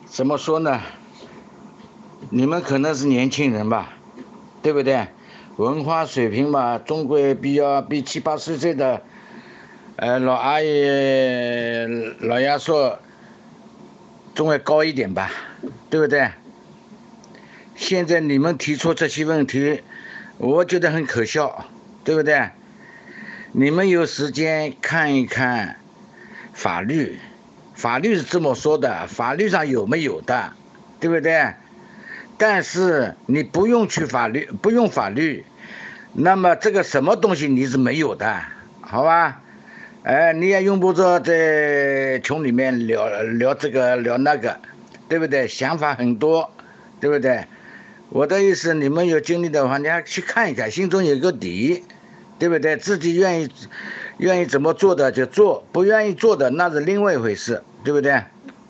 怎么说呢？你们可能是年轻人吧，对不对？文化水平嘛，中国比七八十岁的老阿姨、老爷说，总会高一点吧，对不对？现在你们提出这些问题，我觉得很可笑，对不对？你们有时间看一看法律，法律是这么说的，法律上有没有的，对不对？但是你不用去法律，不用法律，那么这个什么东西你是没有的，好吧？你也用不着在群里面聊这个聊那个，对不对？想法很多，对不对？我的意思，你们有精力的话，你还去看一看，心中有个底，对不对？自己愿意怎么做的就做，不愿意做的那是另外一回事，对不对？